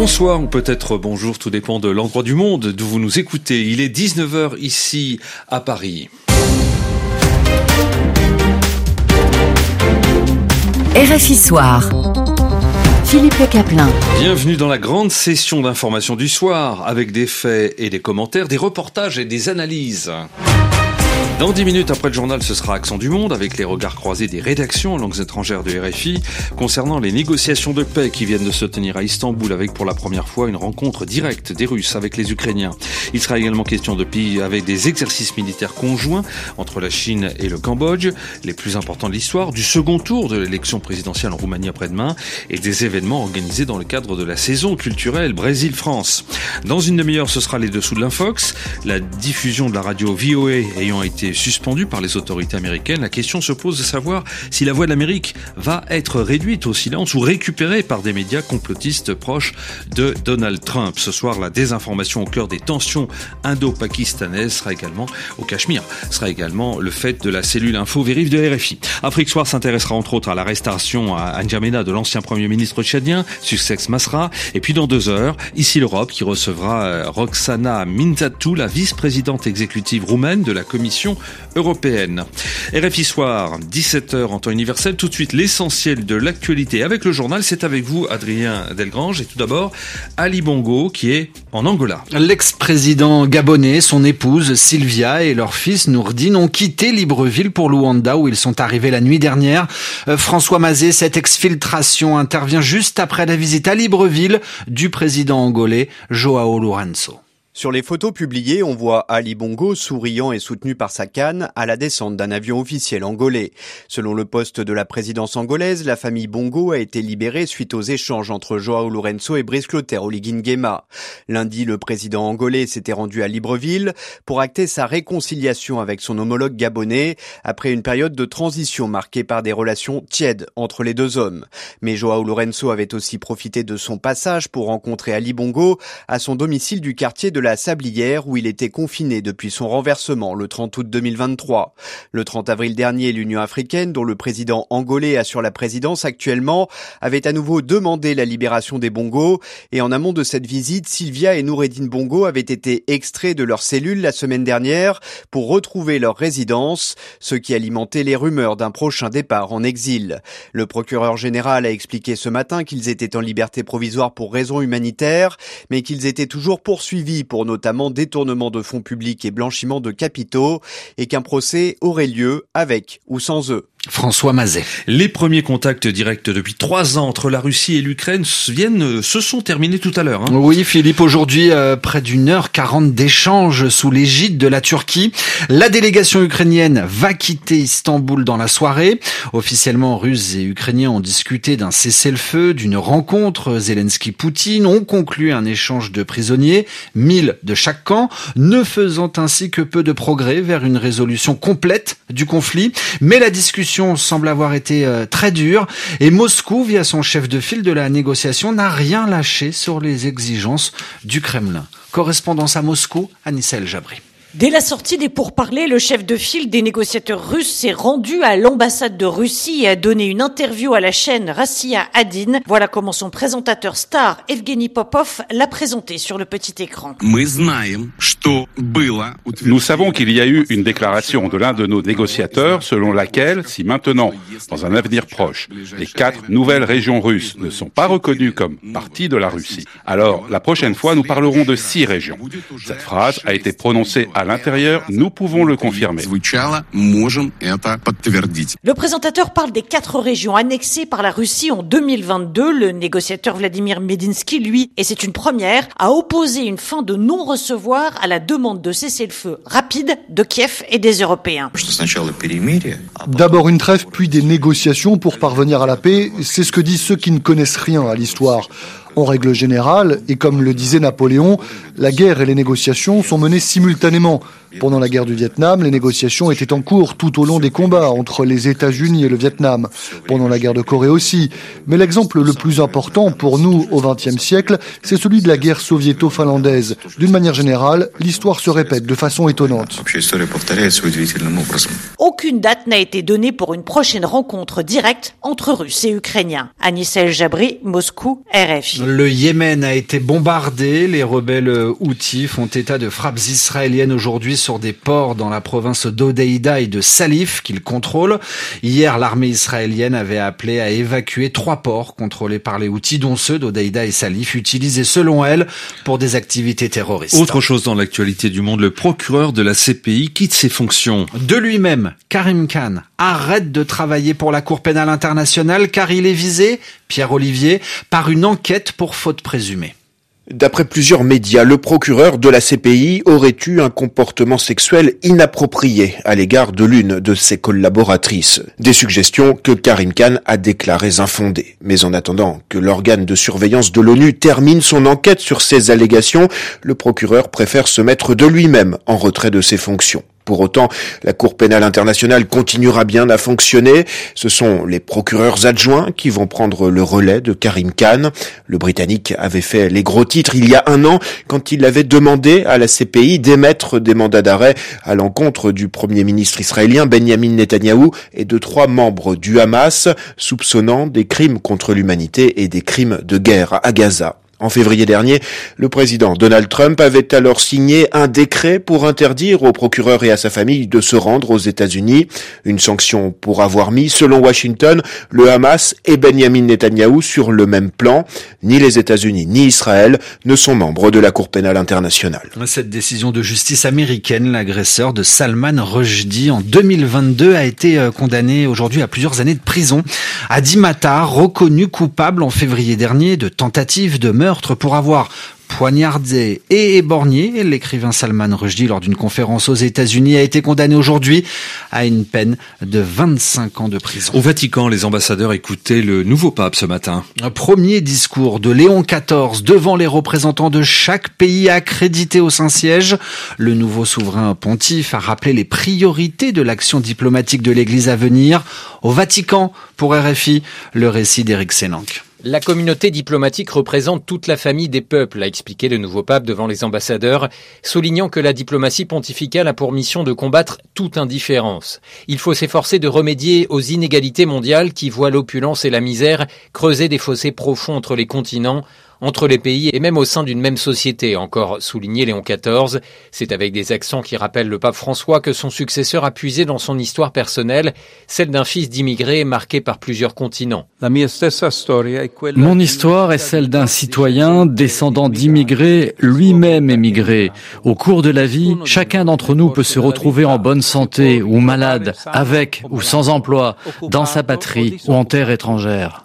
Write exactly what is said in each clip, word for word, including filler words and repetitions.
Bonsoir ou peut-être bonjour, tout dépend de l'endroit du monde d'où vous nous écoutez. Il est dix-neuf heures ici à Paris. R F I Soir. Philippe Le Caplin. Bienvenue dans la grande session d'information du soir, avec des faits et des commentaires, des reportages et des analyses. Dans dix minutes après le journal, ce sera Accent du Monde, avec les regards croisés des rédactions en langues étrangères de R F I, concernant les négociations de paix qui viennent de se tenir à Istanbul, avec pour la première fois une rencontre directe des Russes avec les Ukrainiens. Il sera également question de pays avec des exercices militaires conjoints entre la Chine et le Cambodge, les plus importants de l'histoire, du second tour de l'élection présidentielle en Roumanie après-demain, et des événements organisés dans le cadre de la saison culturelle Brésil-France. Dans une demi-heure, ce sera les dessous de l'Infox, la diffusion de la radio V O A ayant été suspendue par les autorités américaines. La question se pose de savoir si la voix de l'Amérique va être réduite au silence ou récupérée par des médias complotistes proches de Donald Trump. Ce soir, la désinformation au cœur des tensions indo-pakistanaises sera également, au Cachemire, sera également le fait de la cellule Info Vérif de R F I. Afrique Soir s'intéressera entre autres à l'arrestation à N'Djamena de l'ancien Premier ministre tchadien, Succès Masra. Et puis dans deux heures, ici l'Europe qui recevra Roxana Minzatou, la vice-présidente exécutive roumaine de la Commission européenne. R F I Soir, dix-sept heures en temps universel. Tout de suite, l'essentiel de l'actualité avec le journal. C'est avec vous, Adrien Delgrange. Et tout d'abord, Ali Bongo, qui est en Angola. L'ex-président gabonais, son épouse Sylvia et leur fils Nourdine ont quitté Libreville pour Luanda, où ils sont arrivés la nuit dernière. Euh, François Mazet, cette exfiltration intervient juste après la visite à Libreville du président angolais João Lourenço. Sur les photos publiées, on voit Ali Bongo souriant et soutenu par sa canne à la descente d'un avion officiel angolais. Selon le poste de la présidence angolaise, la famille Bongo a été libérée suite aux échanges entre João Lourenço et Brice Clotaire Oligui Nguema. Lundi, le président angolais s'était rendu à Libreville pour acter sa réconciliation avec son homologue gabonais après une période de transition marquée par des relations tièdes entre les deux hommes. Mais João Lourenço avait aussi profité de son passage pour rencontrer Ali Bongo à son domicile du quartier de la Sablière où il était confiné depuis son renversement le trente août deux mille vingt-trois. Le trente avril dernier, l'Union africaine, dont le président angolais assure la présidence actuellement, avait à nouveau demandé la libération des Bongo et en amont de cette visite, Sylvia et Noureddine Bongo avaient été extraits de leur cellule la semaine dernière pour retrouver leur résidence, ce qui alimentait les rumeurs d'un prochain départ en exil. Le procureur général a expliqué ce matin qu'ils étaient en liberté provisoire pour raisons humanitaires, mais qu'ils étaient toujours poursuivis pour notamment détournement de fonds publics et blanchiment de capitaux, et qu'un procès aurait lieu avec ou sans eux. François Mazet. Les premiers contacts directs depuis trois ans entre la Russie et l'Ukraine viennent, se sont terminés tout à l'heure. Hein. Oui, Philippe, aujourd'hui, euh, près d'une heure quarante d'échanges sous l'égide de la Turquie. La délégation ukrainienne va quitter Istanbul dans la soirée. Officiellement, Russes et Ukrainiens ont discuté d'un cessez-le-feu, d'une rencontre. Zelensky-Poutine ont conclu un échange de prisonniers, mille de chaque camp, ne faisant ainsi que peu de progrès vers une résolution complète du conflit. Mais la discussion semble avoir été euh, très dure et Moscou, via son chef de file de la négociation, n'a rien lâché sur les exigences du Kremlin. Correspondance à Moscou, Anissa El Jabri. Dès la sortie des pourparlers, le chef de file des négociateurs russes s'est rendu à l'ambassade de Russie et a donné une interview à la chaîne Rassia Adin. Voilà comment son présentateur star, Evgeny Popov, l'a présenté sur le petit écran. Nous savons qu'il y a eu une déclaration de l'un de nos négociateurs selon laquelle, si maintenant, dans un avenir proche, les quatre nouvelles régions russes ne sont pas reconnues comme partie de la Russie, alors la prochaine fois nous parlerons de six régions. Cette phrase a été prononcée à l'intérieur, nous pouvons le confirmer. Le présentateur parle des quatre régions annexées par la Russie en deux mille vingt-deux. Le négociateur Vladimir Medinsky, lui, et c'est une première, a opposé une fin de non-recevoir à la demande de cessez-le-feu rapide de Kiev et des Européens. D'abord une trêve, puis des négociations pour parvenir à la paix, c'est ce que disent ceux qui ne connaissent rien à l'histoire. En règle générale, et comme le disait Napoléon, la guerre et les négociations sont menées simultanément. Pendant la guerre du Vietnam, les négociations étaient en cours tout au long des combats entre les États-Unis et le Vietnam. Pendant la guerre de Corée aussi. Mais l'exemple le plus important pour nous au vingtième siècle, c'est celui de la guerre soviéto-finlandaise. D'une manière générale, l'histoire se répète de façon étonnante. Aucune date n'a été donnée pour une prochaine rencontre directe entre Russes et Ukrainiens. Anissa El Jabri, Moscou, R F I. Le Yémen a été bombardé. Les rebelles houthis font état de frappes israéliennes aujourd'hui sur des ports dans la province d'Hodeïda et de Salif qu'ils contrôlent. Hier, l'armée israélienne avait appelé à évacuer trois ports contrôlés par les houthis, dont ceux d'Hodeïda et Salif, utilisés selon elle pour des activités terroristes. Autre chose dans l'actualité du monde, le procureur de la C P I quitte ses fonctions. De lui-même, Karim Khan arrête de travailler pour la Cour pénale internationale car il est visé, Pierre Olivier, par une enquête pour faute présumée. D'après plusieurs médias, le procureur de la C P I aurait eu un comportement sexuel inapproprié à l'égard de l'une de ses collaboratrices. Des suggestions que Karim Khan a déclarées infondées. Mais en attendant que l'organe de surveillance de l'ONU termine son enquête sur ces allégations, le procureur préfère se mettre de lui-même en retrait de ses fonctions. Pour autant, la Cour pénale internationale continuera bien à fonctionner. Ce sont les procureurs adjoints qui vont prendre le relais de Karim Khan. Le Britannique avait fait les gros titres il y a un an quand il avait demandé à la C P I d'émettre des mandats d'arrêt à l'encontre du Premier ministre israélien Benjamin Netanyahou et de trois membres du Hamas, soupçonnant des crimes contre l'humanité et des crimes de guerre à Gaza. En février dernier, le président Donald Trump avait alors signé un décret pour interdire au procureur et à sa famille de se rendre aux États-Unis. Une sanction pour avoir mis, selon Washington, le Hamas et Benjamin Netanyahou sur le même plan. Ni les États-Unis ni Israël ne sont membres de la Cour pénale internationale. Cette décision de justice américaine, l'agresseur de Salman Rushdie en deux mille vingt-deux a été condamné aujourd'hui à plusieurs années de prison. Adi Matar, reconnu coupable en février dernier de tentative de meurtre pour avoir poignardé et éborgné l'écrivain Salman Rushdie lors d'une conférence aux États-Unis, a été condamné aujourd'hui à une peine de vingt-cinq ans de prison. Au Vatican, les ambassadeurs écoutaient le nouveau pape ce matin. Un premier discours de Léon quatorze devant les représentants de chaque pays accrédité au Saint-Siège. Le nouveau souverain pontife a rappelé les priorités de l'action diplomatique de l'Église à venir. Au Vatican, pour R F I, le récit d'Éric Sénanque. La communauté diplomatique représente toute la famille des peuples, a expliqué le nouveau pape devant les ambassadeurs, soulignant que la diplomatie pontificale a pour mission de combattre toute indifférence. Il faut s'efforcer de remédier aux inégalités mondiales qui voient l'opulence et la misère creuser des fossés profonds entre les continents, entre les pays et même au sein d'une même société, encore souligné Léon quatorze. C'est avec des accents qui rappellent le pape François que son successeur a puisé dans son histoire personnelle, celle d'un fils d'immigrés marqué par plusieurs continents. Mon histoire est celle d'un citoyen descendant d'immigrés, lui-même émigré. Au cours de la vie, chacun d'entre nous peut se retrouver en bonne santé ou malade, avec ou sans emploi, dans sa patrie ou en terre étrangère.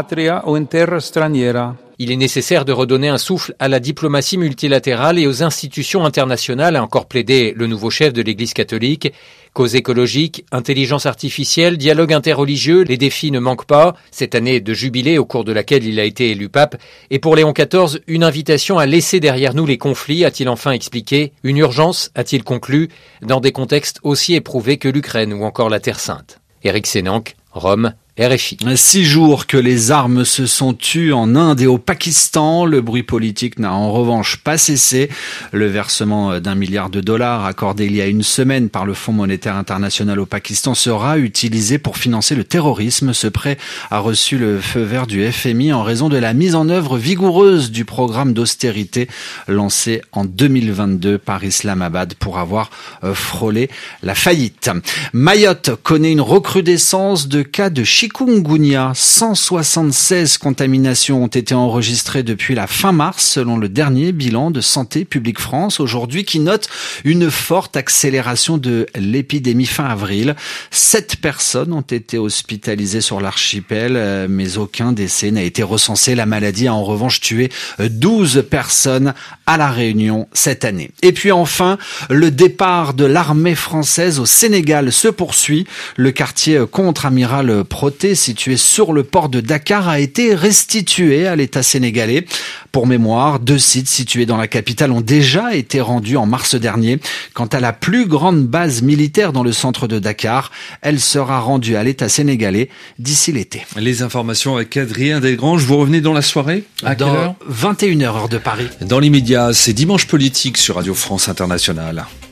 Il est nécessaire de redonner un souffle à la diplomatie multilatérale et aux institutions internationales, a encore plaidé le nouveau chef de l'Église catholique. Cause écologique, intelligence artificielle, dialogue interreligieux, les défis ne manquent pas. Cette année de jubilé au cours de laquelle il a été élu pape est pour Léon quatorze une invitation à laisser derrière nous les conflits, a-t-il enfin expliqué. Une urgence, a-t-il conclu, dans des contextes aussi éprouvés que l'Ukraine ou encore la Terre Sainte. Éric Sénanque, Rome. R F I. Six jours que les armes se sont tues en Inde et au Pakistan. Le bruit politique n'a en revanche pas cessé. Le versement d'un milliard de dollars accordé il y a une semaine par le Fonds monétaire international au Pakistan sera utilisé pour financer le terrorisme. Ce prêt a reçu le feu vert du F M I en raison de la mise en œuvre vigoureuse du programme d'austérité lancé en deux mille vingt-deux par Islamabad pour avoir frôlé la faillite. Mayotte connaît une recrudescence de cas de chikungunya. cent soixante-seize contaminations ont été enregistrées depuis la fin mars, selon le dernier bilan de Santé publique France, aujourd'hui, qui note une forte accélération de l'épidémie fin avril. Sept personnes ont été hospitalisées sur l'archipel, mais aucun décès n'a été recensé. La maladie a en revanche tué douze personnes à La Réunion cette année. Et puis enfin, le départ de l'armée française au Sénégal se poursuit. Le quartier contre-amiral Proté, situé sur le port de Dakar, a été restitué à l'État sénégalais. Pour mémoire, deux sites situés dans la capitale ont déjà été rendus en mars dernier. Quant à la plus grande base militaire dans le centre de Dakar, elle sera rendue à l'État sénégalais d'ici l'été. Les informations avec Adrien Desgranges. Vous revenez dans la soirée? À dans quelle heure? vingt et une heures heure de Paris. Dans l'immédiat, c'est Dimanche politique sur Radio France Internationale.